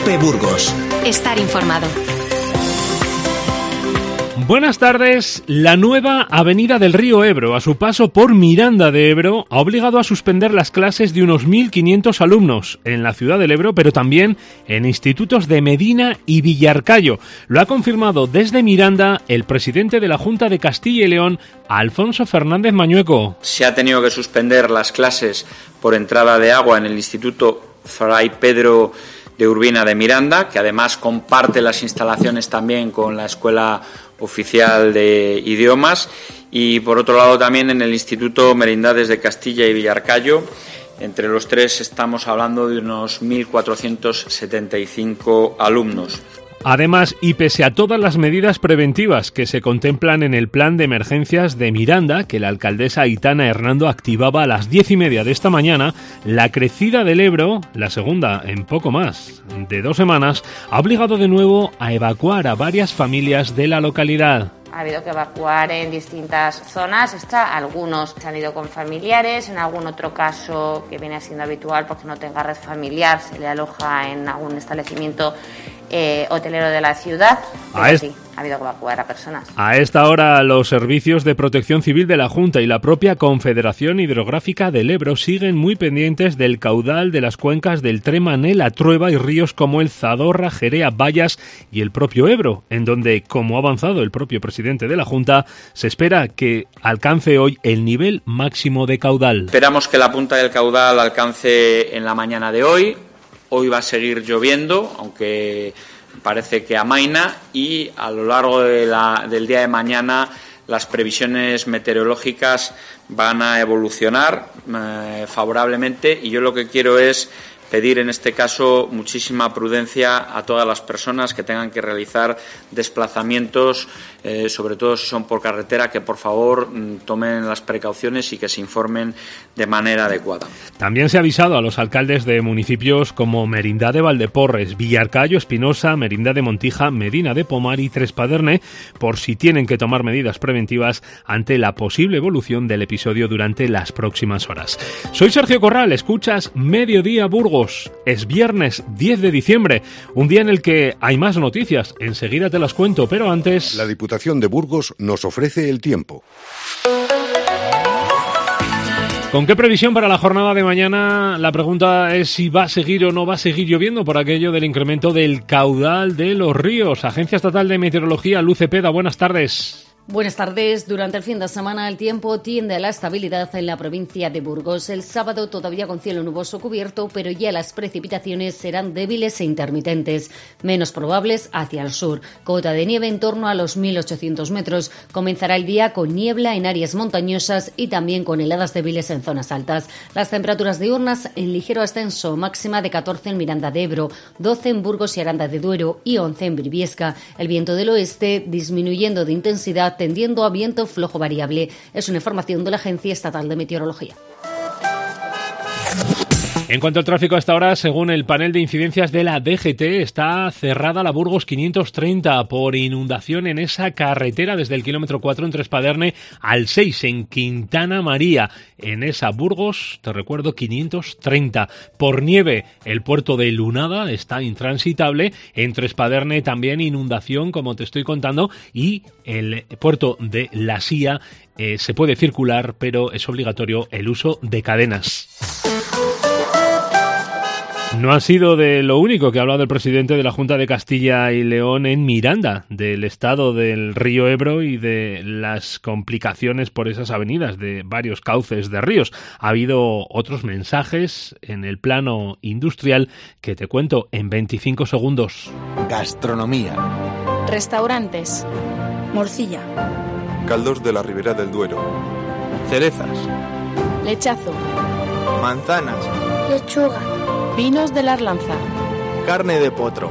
COPE Burgos. Estar informado. Buenas tardes. La nueva avenida del río Ebro, a su paso por Miranda de Ebro, ha obligado a suspender las clases de unos 1.500 alumnos en la ciudad del Ebro, pero también en institutos de Medina y Villarcayo. Lo ha confirmado desde Miranda el presidente de la Junta de Castilla y León, Alfonso Fernández Mañueco. Se ha tenido que suspender las clases por entrada de agua en el Instituto Fray Pedro de Urbina de Miranda, que además comparte las instalaciones también con la Escuela Oficial de Idiomas, y por otro lado también en el Instituto Merindades de Castilla y Villarcayo. Entre los tres estamos hablando de unos 1.475 alumnos. Además, y pese a todas las medidas preventivas que se contemplan en el plan de emergencias de Miranda, que la alcaldesa Aitana Hernando activaba a las 10:30 de esta mañana, la crecida del Ebro, la segunda en poco más de 2 semanas, ha obligado de nuevo a evacuar a varias familias de la localidad. Ha habido que evacuar en distintas zonas. Algunos se han ido con familiares, en algún otro caso, que viene siendo habitual porque no tenga red familiar, se le aloja en algún establecimiento hotelero de la ciudad. Sí, ha habido que evacuar a personas. A esta hora, los servicios de protección civil de la Junta y la propia Confederación Hidrográfica del Ebro siguen muy pendientes del caudal de las cuencas del Tremané, la Trueba y ríos como el Zadorra, Jerea, Bayas y el propio Ebro, en donde, como ha avanzado el propio presidente de la Junta, se espera que alcance hoy el nivel máximo de caudal. Esperamos que la punta del caudal alcance en la mañana de hoy. Hoy va a seguir lloviendo, aunque parece que amaina, y a lo largo del día de mañana las previsiones meteorológicas van a evolucionar favorablemente, y yo lo que quiero es pedir en este caso muchísima prudencia a todas las personas que tengan que realizar desplazamientos, sobre todo si son por carretera, que por favor tomen las precauciones y que se informen de manera adecuada. También se ha avisado a los alcaldes de municipios como Merindad de Valdeporres, Villarcayo, Espinosa, Merindad de Montija, Medina de Pomar y Trespaderne, por si tienen que tomar medidas preventivas ante la posible evolución del episodio durante las próximas horas. Soy Sergio Corral, escuchas Mediodía Burgos. Es viernes 10 de diciembre, un día en el que hay más noticias. Enseguida te las cuento, pero antes... La Diputación de Burgos nos ofrece el tiempo. ¿Con qué previsión para la jornada de mañana? La pregunta es si va a seguir o no va a seguir lloviendo por aquello del incremento del caudal de los ríos. Agencia Estatal de Meteorología, Luz Cepeda, buenas tardes. Buenas tardes. Durante el fin de semana el tiempo tiende a la estabilidad en la provincia de Burgos. El sábado todavía con cielo nuboso cubierto, pero ya las precipitaciones serán débiles e intermitentes, menos probables hacia el sur. Cota de nieve en torno a los 1.800 metros. Comenzará el día con niebla en áreas montañosas y también con heladas débiles en zonas altas. Las temperaturas diurnas en ligero ascenso, máxima de 14 en Miranda de Ebro, 12 en Burgos y Aranda de Duero y 11 en Briviesca. El viento del oeste disminuyendo de intensidad, tendiendo a viento flojo variable. Es una información de la Agencia Estatal de Meteorología. En cuanto al tráfico hasta ahora, según el panel de incidencias de la DGT, está cerrada la Burgos 530 por inundación en esa carretera desde el kilómetro 4 en Trespaderne al 6 en Quintana María. En esa Burgos, te recuerdo, 530. Por nieve, el puerto de Lunada está intransitable. En Trespaderne también inundación, como te estoy contando, y el puerto de La Sía se puede circular, pero es obligatorio el uso de cadenas. No ha sido de lo único que ha hablado el presidente de la Junta de Castilla y León en Miranda, del estado del río Ebro y de las complicaciones por esas avenidas de varios cauces de ríos. Ha habido otros mensajes en el plano industrial que te cuento en 25 segundos. Gastronomía. Restaurantes. Morcilla. Caldos de la Ribera del Duero. Cerezas. Lechazo. Manzanas. Lechuga. Vinos de la Arlanza. Carne de potro.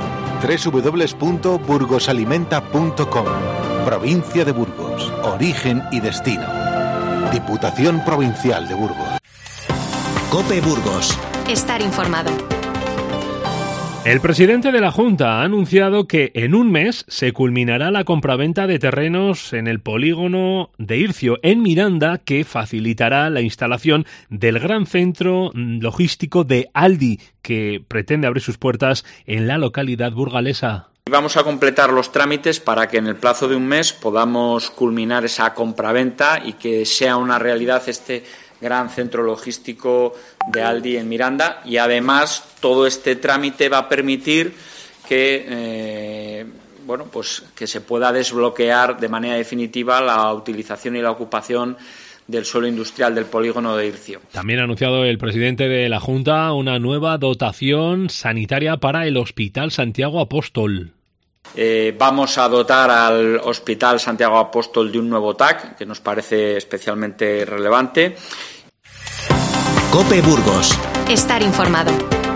www.burgosalimenta.com. Provincia de Burgos. Origen y destino. Diputación Provincial de Burgos. COPE Burgos. Estar informado. El presidente de la Junta ha anunciado que en un mes se culminará la compraventa de terrenos en el polígono de Ircio, en Miranda, que facilitará la instalación del gran centro logístico de Aldi, que pretende abrir sus puertas en la localidad burgalesa. Vamos a completar los trámites para que en el plazo de un mes podamos culminar esa compraventa y que sea una realidad este gran centro logístico de Aldi en Miranda, y además todo este trámite va a permitir que que se pueda desbloquear de manera definitiva la utilización y la ocupación del suelo industrial del polígono de Ircio. También ha anunciado el presidente de la Junta una nueva dotación sanitaria para el Hospital Santiago Apóstol. Vamos a dotar al Hospital Santiago Apóstol de un nuevo TAC, que nos parece especialmente relevante. COPE Burgos. Estar informado.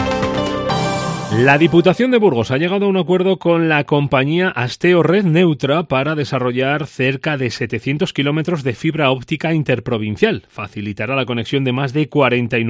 La Diputación de Burgos ha llegado a un acuerdo con la compañía Asteo Red Neutra para desarrollar cerca de 700 kilómetros de fibra óptica interprovincial. Facilitará la conexión de más de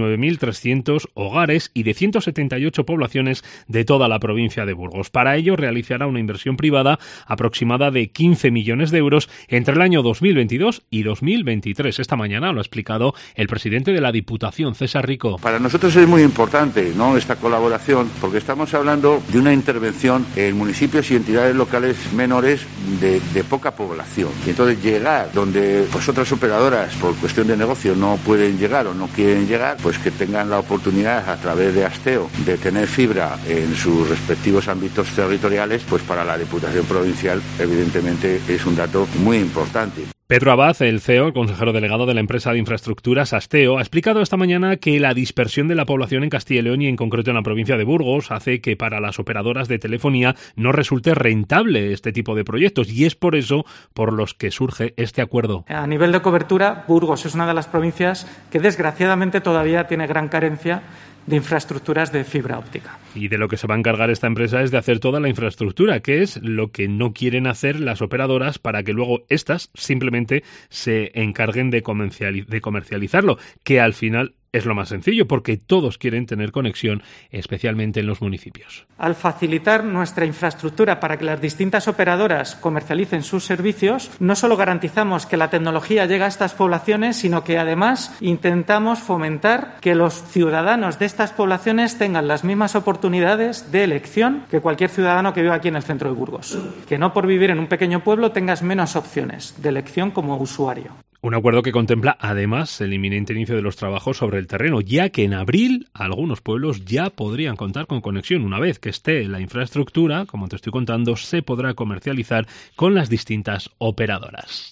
49.300 hogares y de 178 poblaciones de toda la provincia de Burgos. Para ello realizará una inversión privada aproximada de 15 millones de euros entre el año 2022 y 2023. Esta mañana lo ha explicado el presidente de la Diputación, César Rico. Para nosotros es muy importante, ¿no?, esta colaboración, porque estamos hablando de una intervención en municipios y entidades locales menores de poca población. Y entonces llegar donde otras operadoras por cuestión de negocio no pueden llegar o no quieren llegar, pues que tengan la oportunidad a través de Asteo de tener fibra en sus respectivos ámbitos territoriales, pues para la Diputación Provincial evidentemente es un dato muy importante. Pedro Abad, el CEO, el consejero delegado de la empresa de infraestructuras Asteo, ha explicado esta mañana que la dispersión de la población en Castilla y León y en concreto en la provincia de Burgos hace que para las operadoras de telefonía no resulte rentable este tipo de proyectos, y es por eso por los que surge este acuerdo. A nivel de cobertura, Burgos es una de las provincias que desgraciadamente todavía tiene gran carencia de infraestructuras de fibra óptica. Y de lo que se va a encargar esta empresa es de hacer toda la infraestructura, que es lo que no quieren hacer las operadoras, para que luego estas simplemente se encarguen de comercializarlo, que al final es lo más sencillo, porque todos quieren tener conexión, especialmente en los municipios. Al facilitar nuestra infraestructura para que las distintas operadoras comercialicen sus servicios, no solo garantizamos que la tecnología llegue a estas poblaciones, sino que además intentamos fomentar que los ciudadanos de estas poblaciones tengan las mismas oportunidades de elección que cualquier ciudadano que viva aquí en el centro de Burgos. Que no por vivir en un pequeño pueblo tengas menos opciones de elección como usuario. Un acuerdo que contempla, además, el inminente inicio de los trabajos sobre el terreno, ya que en abril algunos pueblos ya podrían contar con conexión. Una vez que esté la infraestructura, como te estoy contando, se podrá comercializar con las distintas operadoras.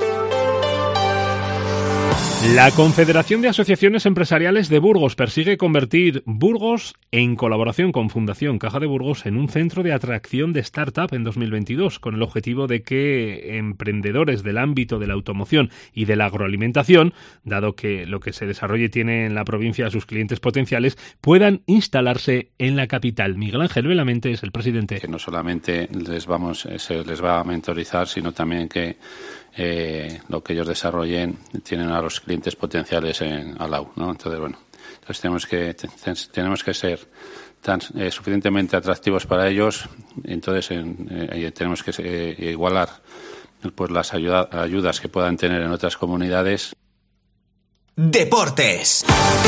La Confederación de Asociaciones Empresariales de Burgos persigue convertir Burgos, en colaboración con Fundación Caja de Burgos, en un centro de atracción de startup en 2022, con el objetivo de que emprendedores del ámbito de la automoción y de la agroalimentación, dado que lo que se desarrolle tiene en la provincia a sus clientes potenciales, puedan instalarse en la capital. Miguel Ángel Belamente es el presidente. Que no solamente se les va a mentorizar, sino también que lo que ellos desarrollen tienen a los clientes potenciales al lado, ¿no? Entonces tenemos que ser suficientemente atractivos para ellos. Entonces tenemos que igualar pues las ayudas que puedan tener en otras comunidades. Deportes.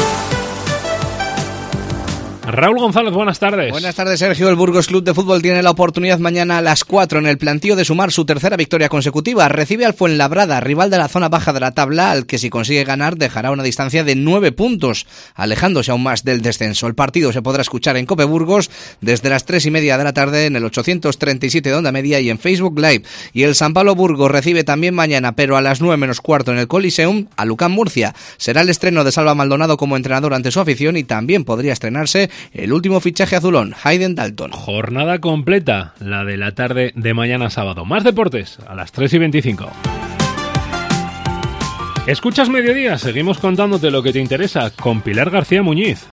Raúl González, buenas tardes. Buenas tardes, Sergio. El Burgos Club de Fútbol tiene la oportunidad mañana a las 4 en el plantío de sumar su tercera victoria consecutiva. Recibe al Fuenlabrada, rival de la zona baja de la tabla, al que si consigue ganar dejará una distancia de 9 puntos, alejándose aún más del descenso. El partido se podrá escuchar en COPE Burgos desde las 3:30 de la tarde en el 837 de Onda Media y en Facebook Live. Y el San Pablo Burgos recibe también mañana, pero a las 9:15 en el Coliseum, a Lucán Murcia. Será el estreno de Salva Maldonado como entrenador ante su afición, y también podría estrenarse el último fichaje azulón, Hayden Dalton. Jornada completa, la de la tarde de mañana sábado. Más deportes a las 3:25. Escuchas Mediodía, seguimos contándote lo que te interesa con Pilar García Muñiz.